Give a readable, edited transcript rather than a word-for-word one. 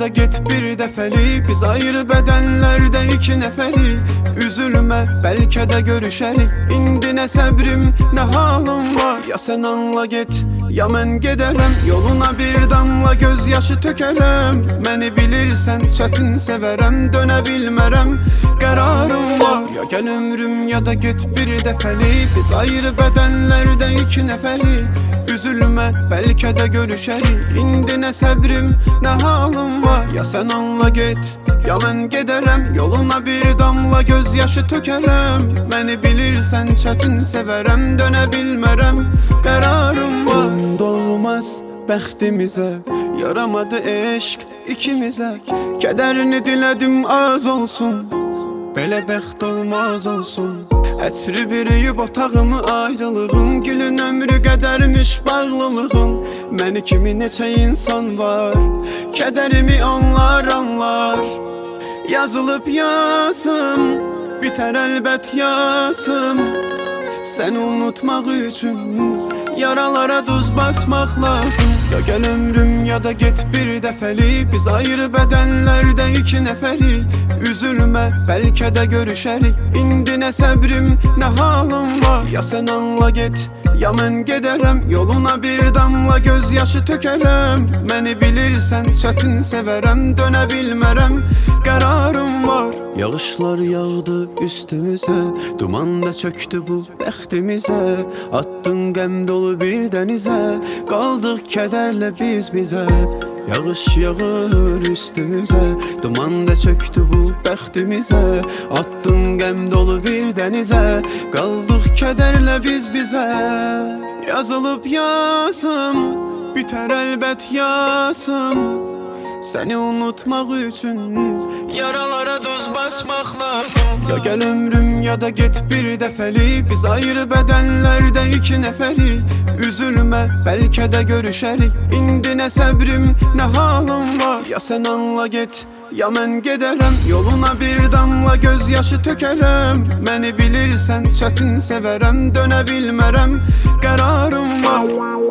da get bir dəfəlik. Biz ayrı bədənlərdə iki nəfərik. Üzülmə, bəlkə də görüşərik. İndi nə səbrim, nə halım var. Ya sən anla get, ya mən gedərəm. Yoluna bir damla göz yaşı tökərəm. Məni bilirsən, çətin sevərəm. Dönə bilmərəm, qərarım var. Ya gəl ömrüm, ya da get bir dəfəlik. Biz ayrı bədənlərdə iki nəfərik. Üzülmə, bəlkə də görüşərik. İndi nə səbrim, nə halım var. Ya sən anla get, ya mən gedərəm. Yoluna bir damla göz yaşı tökərəm. Məni bilirsən, çətin sevərəm. Dönə bilmərəm, qərarım var. Dolmaz bəxtimizə, yaramadı eşq ikimizə. Kədərini dilədim az olsun, belə bəxt olmaz olsun. Ətri bürüyüb otağımı ayrılığım. Gülün ömrü qədərmiş bağlılığım. Məni kimi neçə insan var, kədərimi onlar anlar. Yazılıb yazım, bitər əlbət yazım. Səni unutmaq üçün yaralara duz basmaq lazım. Ya gəl ömrüm, ya da get bir dəfəlik. Biz ayrı bədənlərdə iki nəfərik. Üzülmə, bəlkə də görüşərik. İndi nə səbrim, nə halım var. Ya sən anla get, ya mən gedərəm. Yoluna bir damla göz yaşı tökərəm. Məni bilirsən, çətin sevərəm. Dönə bilmərəm, qərarım var. Yağışlar yağdı üstümüzə, duman da çöktü bu bəxtimizə. Attın qəm dolu bir dənizə, qaldıq kədərlə biz bizə. Yağış yağır üstümüzə, duman da çöktü bu bəxtimizə. Attın qəm dolu bir dənizə, qaldıq kədərlə biz bizə. Yazılıb yazım, bitər əlbət yazım. Səni unutmaq üçün yaralara duz basmaq lazım. Ya gəl ömrüm, ya da get bir dəfəlik. Biz ayrı bədənlərdə iki nəfərik. Üzülmə, bəlkə də görüşərik. İndi nə səbrim, nə halım var. Ya sən anla get, ya mən gedərəm. Yoluna bir damla göz yaşı tökərəm. Məni bilirsən, çətin sevərəm. Dönə bilmərəm, qərarım var.